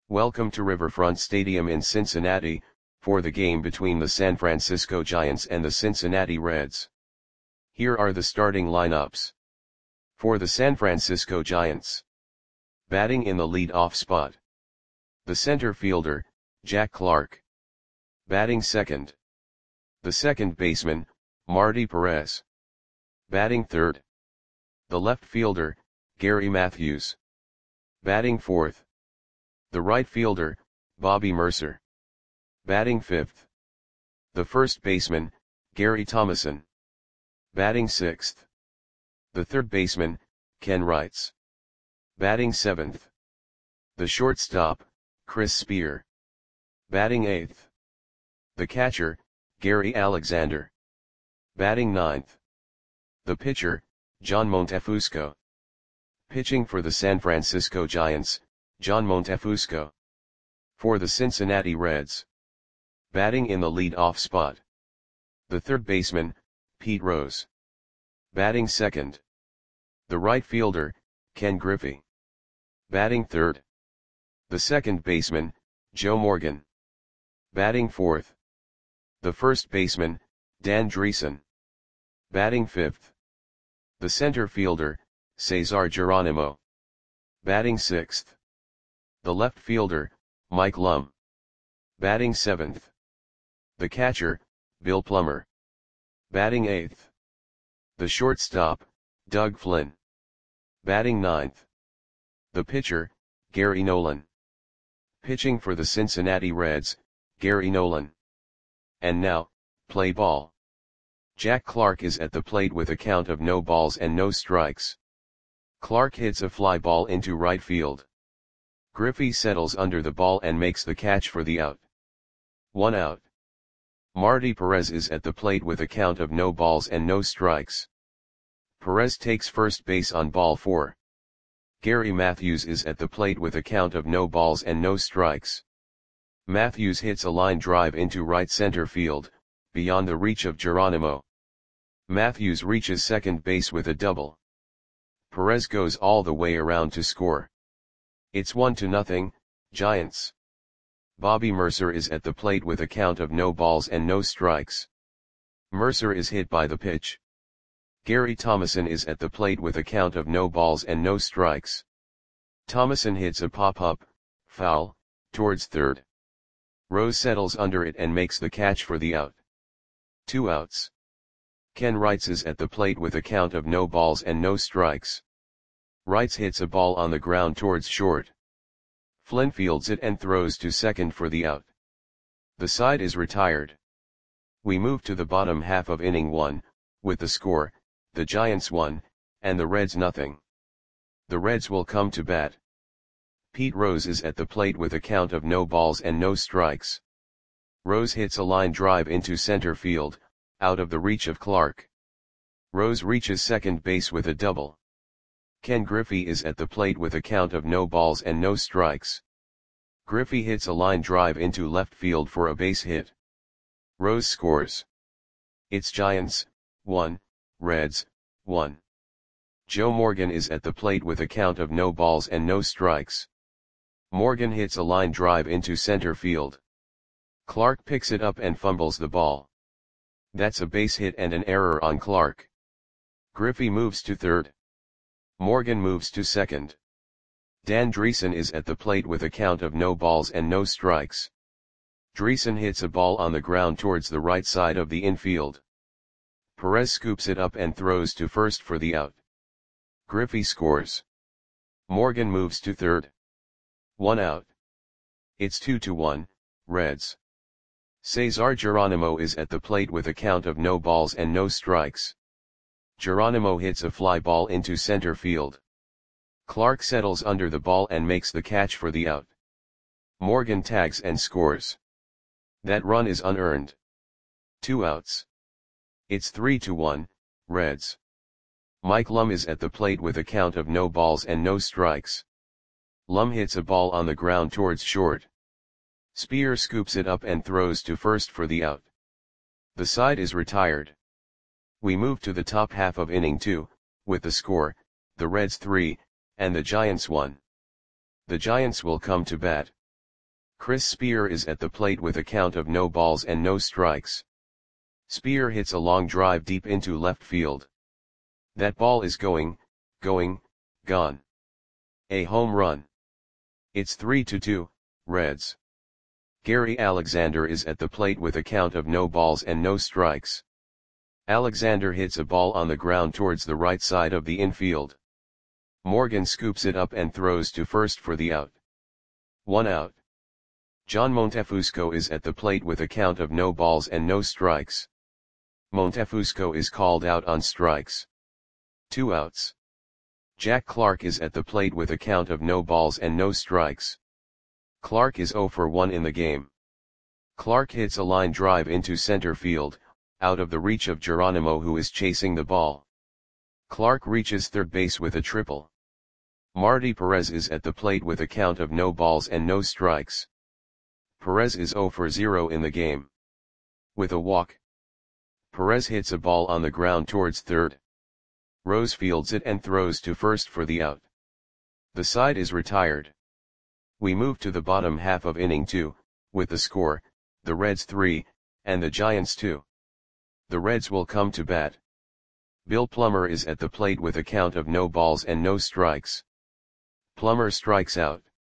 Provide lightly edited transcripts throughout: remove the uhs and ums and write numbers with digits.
Welcome to Riverfront Stadium in Cincinnati, for the game between the San Francisco Giants and the Cincinnati Reds. Here are the starting lineups. For the San Francisco Giants. Batting in the lead-off spot. The center fielder, Jack Clark. Batting second. The second baseman, Marty Perez. Batting third. The left fielder, Gary Matthews. Batting fourth. The right fielder, Bobby Murcer. Batting fifth. The first baseman, Gary Thomasson. Batting sixth. The third baseman, Ken Wrights. Batting seventh. The shortstop, Chris Spear. Batting eighth. The catcher, Gary Alexander. Batting ninth. The pitcher, John Montefusco. Pitching for the San Francisco Giants, John Montefusco. For the Cincinnati Reds. Batting in the lead-off spot. The third baseman, Pete Rose. Batting second. The right fielder, Ken Griffey. Batting third. The second baseman, Joe Morgan. Batting fourth. The first baseman, Dan Dreesen. Batting fifth. The center fielder, Cesar Geronimo. Batting sixth. The left fielder, Mike Lum. Batting seventh. The catcher, Bill Plummer. Batting eighth. The shortstop, Doug Flynn. Batting ninth. The pitcher, Gary Nolan. Pitching for the Cincinnati Reds, Gary Nolan. And now, play ball. Jack Clark is at the plate with a count of no balls and no strikes. Clark hits a fly ball into right field. Griffey settles under the ball and makes the catch for the out. 1 out. Marty Perez is at the plate with a count of no balls and no strikes. Perez takes first base on ball 4. Gary Matthews is at the plate with a count of no balls and no strikes. Matthews hits a line drive into right center field, beyond the reach of Geronimo. Matthews reaches second base with a double. Perez goes all the way around to score. It's 1-0, Giants. Bobby Murcer is at the plate with a count of no balls and no strikes. Murcer is hit by the pitch. Gary Thomasson is at the plate with a count of no balls and no strikes. Thomasson hits a pop-up, foul, towards third. Rose settles under it and makes the catch for the out. 2 outs. Ken Wrights is at the plate with a count of no balls and no strikes. Wrights hits a ball on the ground towards short. Flynn fields it and throws to second for the out. The side is retired. We move to the bottom half of inning 1, with the score, the Giants 1, and the Reds 0. The Reds will come to bat. Pete Rose is at the plate with a count of no balls and no strikes. Rose hits a line drive into center field, out of the reach of Clark. Rose reaches second base with a double. Ken Griffey is at the plate with a count of no balls and no strikes. Griffey hits a line drive into left field for a base hit. Rose scores. It's Giants, 1, Reds, 1. Joe Morgan is at the plate with a count of no balls and no strikes. Morgan hits a line drive into center field. Clark picks it up and fumbles the ball. That's a base hit and an error on Clark. Griffey moves to third. Morgan moves to second. Dan Dreesen is at the plate with a count of no balls and no strikes. Dreesen hits a ball on the ground towards the right side of the infield. Perez scoops it up and throws to first for the out. Griffey scores. Morgan moves to third. 1 out. It's 2-1, Reds. Cesar Geronimo is at the plate with a count of no balls and no strikes. Geronimo hits a fly ball into center field. Clark settles under the ball and makes the catch for the out. Morgan tags and scores. That run is unearned. 2 outs. It's 3-1, Reds. Mike Lum is at the plate with a count of no balls and no strikes. Lum hits a ball on the ground towards short. Spear scoops it up and throws to first for the out. The side is retired. We move to the top half of inning 2, with the score, the Reds 3, and the Giants 1. The Giants will come to bat. Chris Spear is at the plate with a count of no balls and no strikes. Spear hits a long drive deep into left field. That ball is going, gone. A home run. It's 3-2, Reds. Gary Alexander is at the plate with a count of no balls and no strikes. Alexander hits a ball on the ground towards the right side of the infield. Morgan scoops it up and throws to first for the out. 1 out. John Montefusco is at the plate with a count of no balls and no strikes. Montefusco is called out on strikes. 2 outs. Jack Clark is at the plate with a count of no balls and no strikes. Clark is 0 for 1 in the game. Clark hits a line drive into center field, out of the reach of Geronimo, who is chasing the ball. Clark reaches third base with a triple. Marty Perez is at the plate with a count of no balls and no strikes. Perez is 0 for 0 in the game. With a walk, Perez hits a ball on the ground towards third. Rose fields it and throws to first for the out. The side is retired. We move to the bottom half of inning 2, with the score, the Reds 3, and the Giants 2. The Reds will come to bat. Bill Plummer is at the plate with a count of no balls and no strikes. Plummer strikes out.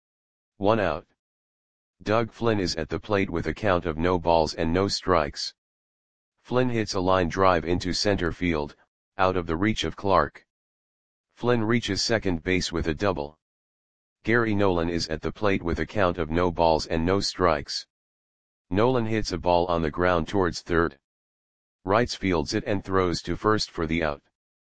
1 out. Doug Flynn is at the plate with a count of no balls and no strikes. Flynn hits a line drive into center field, out of the reach of Clark. Flynn reaches second base with a double. Gary Nolan is at the plate with a count of no balls and no strikes. Nolan hits a ball on the ground towards third. Wrights fields it and throws to first for the out.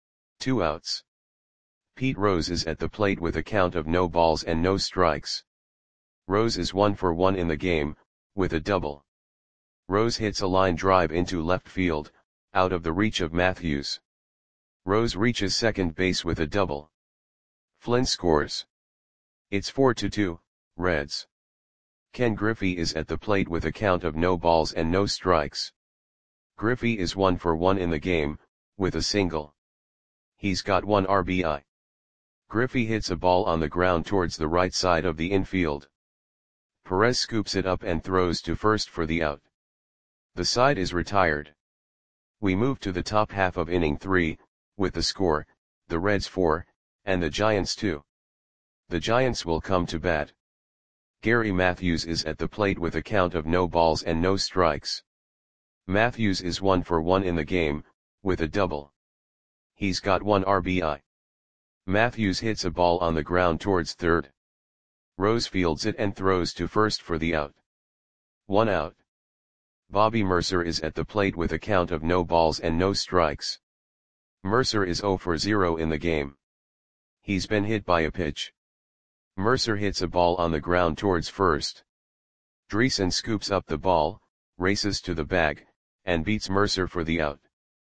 2 outs. Pete Rose is at the plate with a count of no balls and no strikes. Rose is 1 for 1 in the game, with a double. Rose hits a line drive into left field, out of the reach of Matthews. Rose reaches second base with a double. Flynn scores. It's 4-2, Reds. Ken Griffey is at the plate with a count of no balls and no strikes. Griffey is 1 for 1 in the game, with a single. He's got 1 RBI. Griffey hits a ball on the ground towards the right side of the infield. Perez scoops it up and throws to first for the out. The side is retired. We move to the top half of inning 3, with the score, the Reds 4, and the Giants 2. The Giants will come to bat. Gary Matthews is at the plate with a count of no balls and no strikes. Matthews is 1 for 1 in the game, with a double. He's got 1 RBI. Matthews hits a ball on the ground towards third. Rose fields it and throws to first for the out. 1 out. Bobby Mercer is at the plate with a count of no balls and no strikes. Mercer is 0 for 0 in the game. He's been hit by a pitch. Mercer hits a ball on the ground towards first. Dreesen scoops up the ball, races to the bag, and beats Mercer for the out.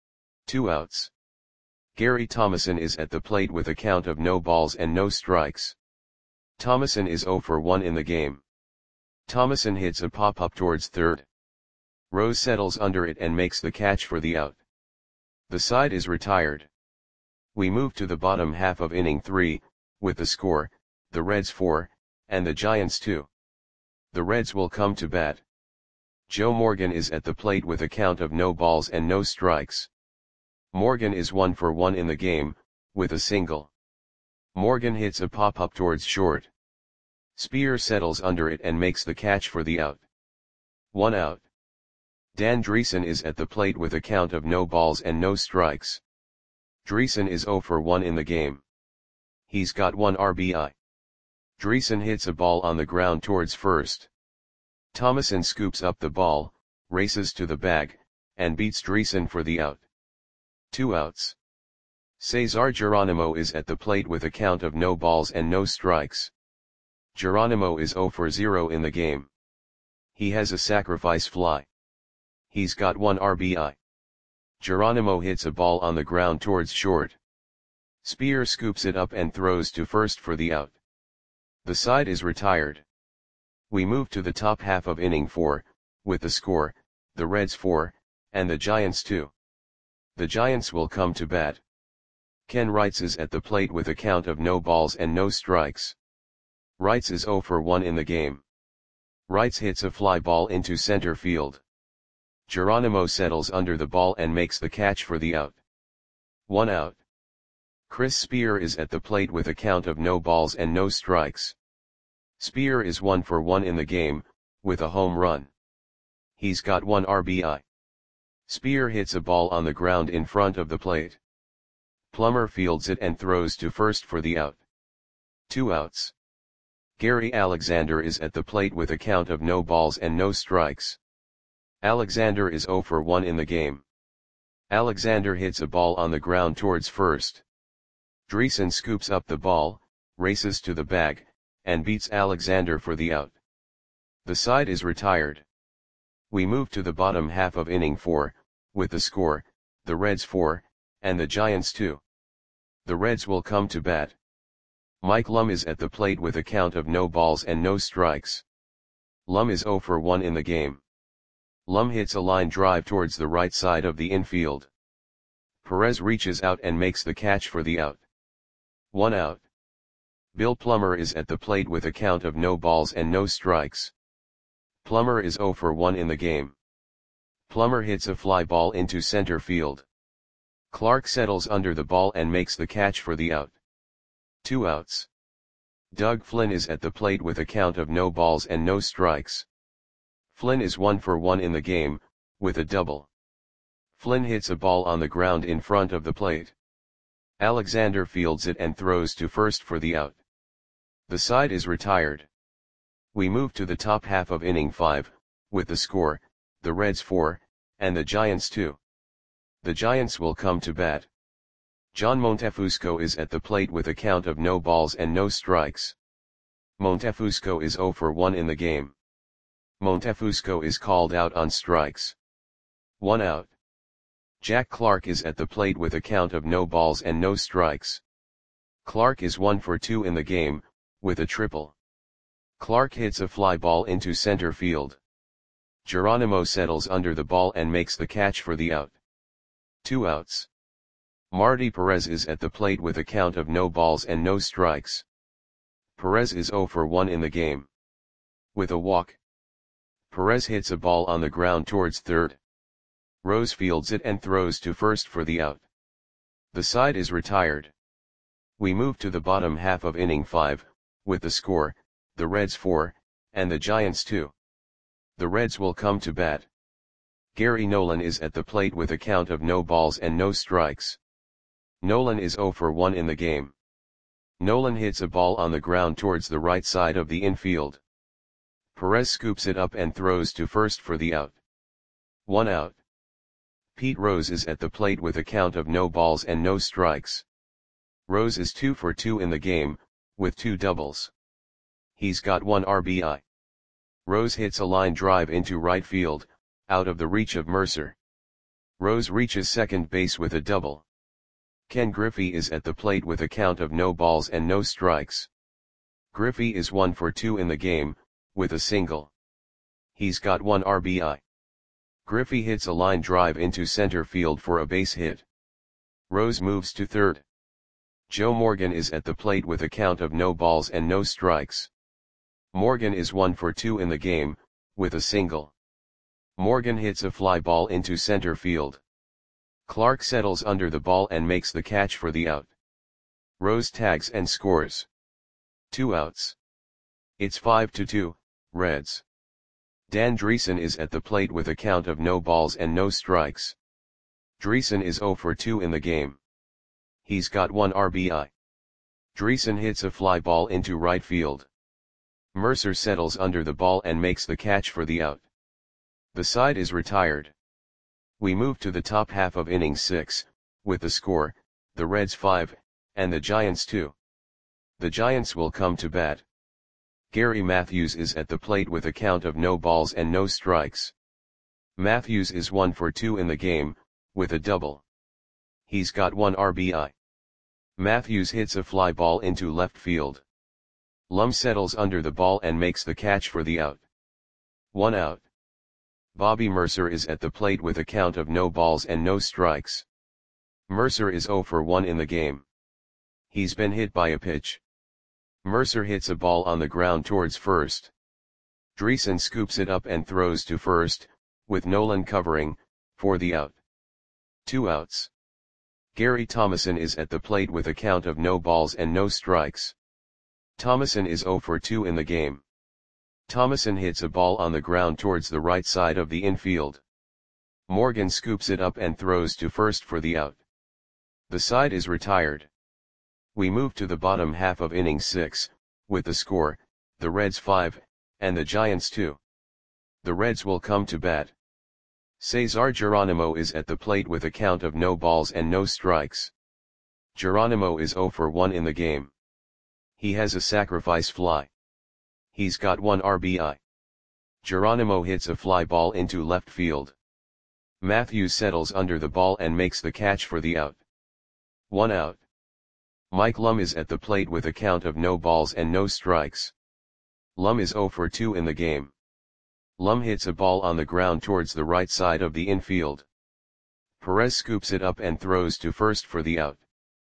2 outs. Gary Thomason is at the plate with a count of no balls and no strikes. Thomason is 0 for 1 in the game. Thomason hits a pop-up towards third. Rose settles under it and makes the catch for the out. The side is retired. We move to the bottom half of inning 3, with the score, the Reds 4, and the Giants 2. The Reds will come to bat. Joe Morgan is at the plate with a count of no balls and no strikes. Morgan is 1 for 1 in the game, with a single. Morgan hits a pop-up towards short. Spear settles under it and makes the catch for the out. 1 out. Dan Dreesen is at the plate with a count of no balls and no strikes. Dreesen is 0 for 1 in the game. He's got 1 RBI. Dreesen hits a ball on the ground towards first. Thomason scoops up the ball, races to the bag, and beats Dreesen for the out. 2 outs. Cesar Geronimo is at the plate with a count of no balls and no strikes. Geronimo is 0 for 0 in the game. He has a sacrifice fly. He's got 1 RBI. Geronimo hits a ball on the ground towards short. Spear scoops it up and throws to first for the out. The side is retired. We move to the top half of inning 4, with the score, the Reds 4, and the Giants 2. The Giants will come to bat. Ken Wrights is at the plate with a count of no balls and no strikes. Wrights is 0 for 1 in the game. Wrights hits a fly ball into center field. Geronimo settles under the ball and makes the catch for the out. 1 out. Chris Spear is at the plate with a count of no balls and no strikes. Spear is 1 for 1 in the game, with a home run. He's got 1 RBI. Spear hits a ball on the ground in front of the plate. Plummer fields it and throws to first for the out. 2 outs. Gary Alexander is at the plate with a count of no balls and no strikes. Alexander is 0 for 1 in the game. Alexander hits a ball on the ground towards first. Dreesen scoops up the ball, races to the bag, and beats Alexander for the out. The side is retired. We move to the bottom half of inning 4, with the score, the Reds 4, and the Giants 2. The Reds will come to bat. Mike Lum is at the plate with a count of no balls and no strikes. Lum is 0 for 1 in the game. Lum hits a line drive towards the right side of the infield. Perez reaches out and makes the catch for the out. 1 out. Bill Plummer is at the plate with a count of no balls and no strikes. Plummer is 0 for 1 in the game. Plummer hits a fly ball into center field. Clark settles under the ball and makes the catch for the out. 2 outs. Doug Flynn is at the plate with a count of no balls and no strikes. Flynn is 1 for 1 in the game, with a double. Flynn hits a ball on the ground in front of the plate. Alexander fields it and throws to first for the out. The side is retired. We move to the top half of inning 5, with the score, the Reds 4, and the Giants 2. The Giants will come to bat. John Montefusco is at the plate with a count of no balls and no strikes. Montefusco is 0 for 1 in the game. Montefusco is called out on strikes. 1 out. Jack Clark is at the plate with a count of no balls and no strikes. Clark is 1 for 2 in the game, with a triple. Clark hits a fly ball into center field. Geronimo settles under the ball and makes the catch for the out. 2 outs. Marty Perez is at the plate with a count of no balls and no strikes. Perez is 0 for 1 in the game. With a walk. Perez hits a ball on the ground towards third. Rose fields it and throws to first for the out. The side is retired. We move to the bottom half of inning 5, with the score, the Reds 4, and the Giants 2. The Reds will come to bat. Gary Nolan is at the plate with a count of no balls and no strikes. Nolan is 0 for 1 in the game. Nolan hits a ball on the ground towards the right side of the infield. Perez scoops it up and throws to first for the out. 1 out. Pete Rose is at the plate with a count of no balls and no strikes. Rose is 2 for 2 in the game, with 2 doubles. He's got 1 RBI. Rose hits a line drive into right field, out of the reach of Mercer. Rose reaches second base with a double. Ken Griffey is at the plate with a count of no balls and no strikes. Griffey is 1 for 2 in the game, with a single. He's got 1 RBI. Griffey hits a line drive into center field for a base hit. Rose moves to third. Joe Morgan is at the plate with a count of no balls and no strikes. Morgan is 1 for 2 in the game, with a single. Morgan hits a fly ball into center field. Clark settles under the ball and makes the catch for the out. Rose tags and scores. 2 outs. It's 5-2, Reds. Dan Dreesen is at the plate with a count of no balls and no strikes. Dreesen is 0 for 2 in the game. He's got 1 RBI. Dreesen hits a fly ball into right field. Mercer settles under the ball and makes the catch for the out. The side is retired. We move to the top half of inning 6, with the score, the Reds 5, and the Giants 2. The Giants will come to bat. Gary Matthews is at the plate with a count of no balls and no strikes. Matthews is 1 for 2 in the game, with a double. He's got 1 RBI. Matthews hits a fly ball into left field. Lum settles under the ball and makes the catch for the out. 1 out. Bobby Mercer is at the plate with a count of no balls and no strikes. Mercer is 0 for 1 in the game. He's been hit by a pitch. Mercer hits a ball on the ground towards first. Dreesen scoops it up and throws to first, with Nolan covering, for the out. 2 outs. Gary Thomasson is at the plate with a count of no balls and no strikes. Thomasson is 0 for 2 in the game. Thomasson hits a ball on the ground towards the right side of the infield. Morgan scoops it up and throws to first for the out. The side is retired. We move to the bottom half of inning 6, with the score, the Reds 5, and the Giants 2. The Reds will come to bat. Cesar Geronimo is at the plate with a count of no balls and no strikes. Geronimo is 0 for 1 in the game. He has a sacrifice fly. He's got 1 RBI. Geronimo hits a fly ball into left field. Matthews settles under the ball and makes the catch for the out. 1 out. Mike Lum is at the plate with a count of no balls and no strikes. Lum is 0 for 2 in the game. Lum hits a ball on the ground towards the right side of the infield. Perez scoops it up and throws to first for the out.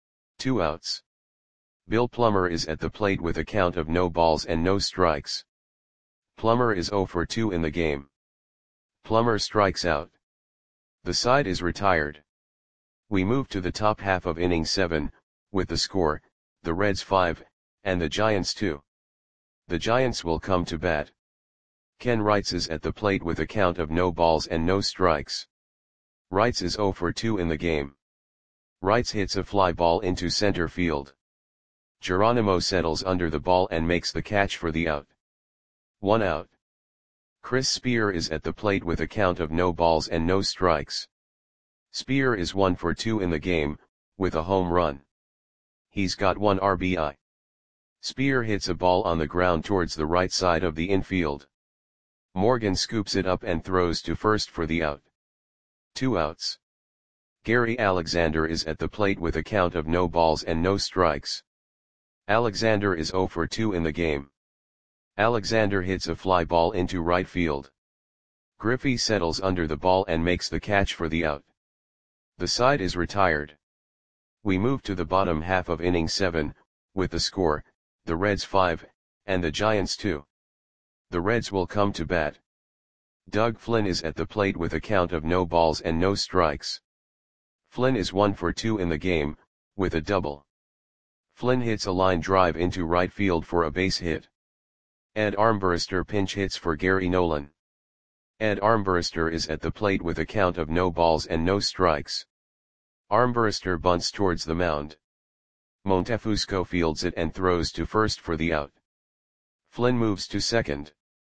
2 outs. Bill Plummer is at the plate with a count of no balls and no strikes. Plummer is 0 for 2 in the game. Plummer strikes out. The side is retired. We move to the top half of inning 7, with the score, the Reds 5, and the Giants 2. The Giants will come to bat. Ken Wrights is at the plate with a count of no balls and no strikes. Wrights is 0 for 2 in the game. Wrights hits a fly ball into center field. Geronimo settles under the ball and makes the catch for the out. 1 out. Chris Spear is at the plate with a count of no balls and no strikes. Spear is 1 for 2 in the game, with a home run. He's got 1 RBI. Spear hits a ball on the ground towards the right side of the infield. Morgan scoops it up and throws to first for the out. 2 outs. Gary Alexander is at the plate with a count of no balls and no strikes. Alexander is 0 for 2 in the game. Alexander hits a fly ball into right field. Griffey settles under the ball and makes the catch for the out. The side is retired. We move to the bottom half of inning 7, with the score, the Reds 5, and the Giants 2. The Reds will come to bat. Doug Flynn is at the plate with a count of no balls and no strikes. Flynn is 1 for 2 in the game, with a double. Flynn hits a line drive into right field for a base hit. Ed Armbruster pinch hits for Gary Nolan. Ed Armbruster is at the plate with a count of no balls and no strikes. Armbruster bunts towards the mound. Montefusco fields it and throws to first for the out. Flynn moves to second.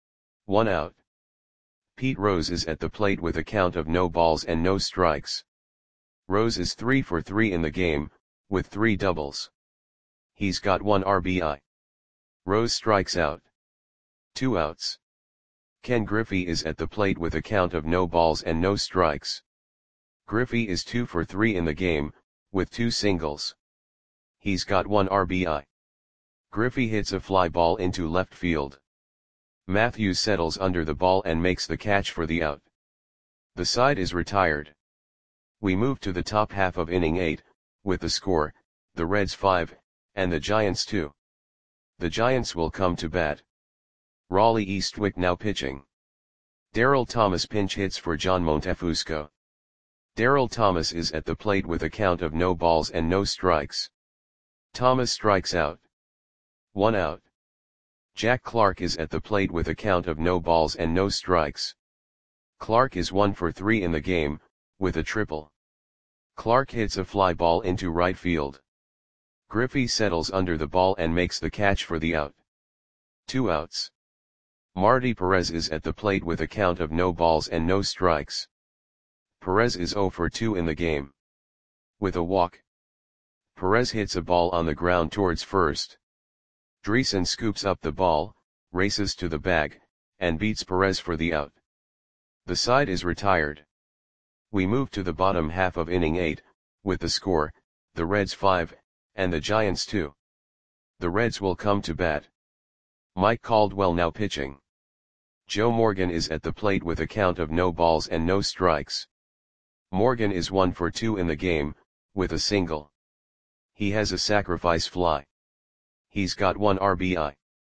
1 out. Pete Rose is at the plate with a count of no balls and no strikes. Rose is 3 for 3 in the game, with 3 doubles. He's got 1 RBI. Rose strikes out. 2 outs. Ken Griffey is at the plate with a count of no balls and no strikes. Griffey is 2 for 3 in the game, with 2 singles. He's got 1 RBI. Griffey hits a fly ball into left field. Matthews settles under the ball and makes the catch for the out. The side is retired. We move to the top half of inning 8, with the score, the Reds 5, and the Giants 2. The Giants will come to bat. Raleigh Eastwick now pitching. Darryl Thomas pinch hits for John Montefusco. Darryl Thomas is at the plate with a count of no balls and no strikes. Thomas strikes out. 1 out. Jack Clark is at the plate with a count of no balls and no strikes. Clark is 1 for 3 in the game, with a triple. Clark hits a fly ball into right field. Griffey settles under the ball and makes the catch for the out. 2 outs. Marty Perez is at the plate with a count of no balls and no strikes. Perez is 0 for 2 in the game. With a walk. Perez hits a ball on the ground towards first. Dreesen scoops up the ball, races to the bag, and beats Perez for the out. The side is retired. We move to the bottom half of inning 8, with the score, the Reds 5, and the Giants 2. The Reds will come to bat. Mike Caldwell now pitching. Joe Morgan is at the plate with a count of no balls and no strikes. Morgan is 1 for 2 in the game, with a single. He has a sacrifice fly. He's got 1 RBI.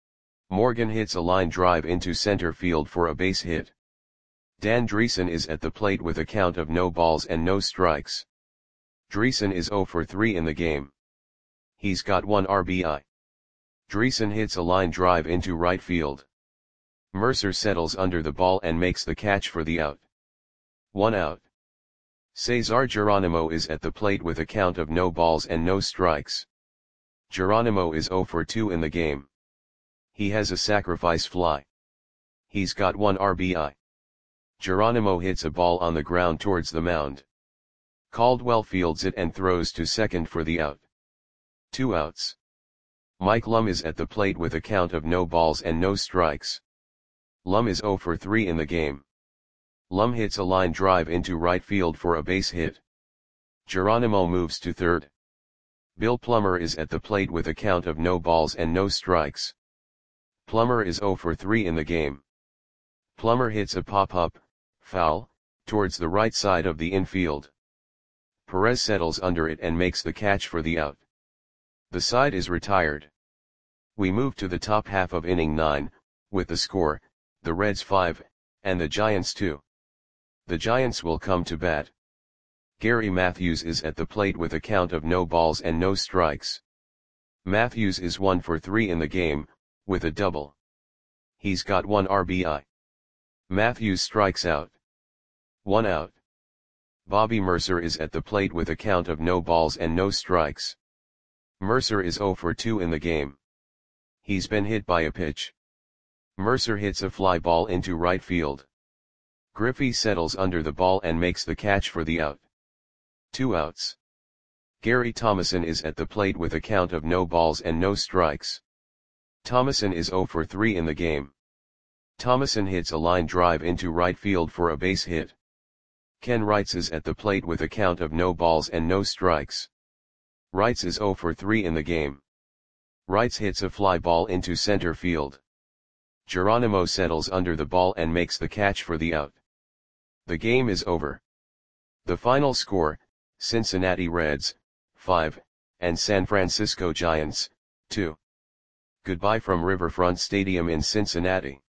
Morgan hits a line drive into center field for a base hit. Dan Driessen is at the plate with a count of no balls and no strikes. Driessen is 0 for 3 in the game. He's got 1 RBI. Driessen hits a line drive into right field. Mercer settles under the ball and makes the catch for the out. 1 out. Cesar Geronimo is at the plate with a count of no balls and no strikes. Geronimo is 0 for 2 in the game. He has a sacrifice fly. He's got 1 RBI. Geronimo hits a ball on the ground towards the mound. Caldwell fields it and throws to second for the out. 2 outs. Mike Lum is at the plate with a count of no balls and no strikes. Lum is 0 for 3 in the game. Lum hits a line drive into right field for a base hit. Geronimo moves to third. Bill Plummer is at the plate with a count of no balls and no strikes. Plummer is 0 for 3 in the game. Plummer hits a pop-up, foul, towards the right side of the infield. Perez settles under it and makes the catch for the out. The side is retired. We move to the top half of inning 9, with the score, the Reds 5, and the Giants 2. The Giants will come to bat. Gary Matthews is at the plate with a count of no balls and no strikes. Matthews is 1 for 3 in the game, with a double. He's got 1 RBI. Matthews strikes out. 1 out. Bobby Mercer is at the plate with a count of no balls and no strikes. Mercer is 0 for 2 in the game. He's been hit by a pitch. Mercer hits a fly ball into right field. Griffey settles under the ball and makes the catch for the out. 2 outs. Gary Thomason is at the plate with a count of no balls and no strikes. Thomason is 0 for 3 in the game. Thomason hits a line drive into right field for a base hit. Ken Wrights is at the plate with a count of no balls and no strikes. Wrights is 0 for 3 in the game. Wrights hits a fly ball into center field. Geronimo settles under the ball and makes the catch for the out. The game is over. The final score, Cincinnati Reds, 5, and San Francisco Giants, 2. Goodbye from Riverfront Stadium in Cincinnati.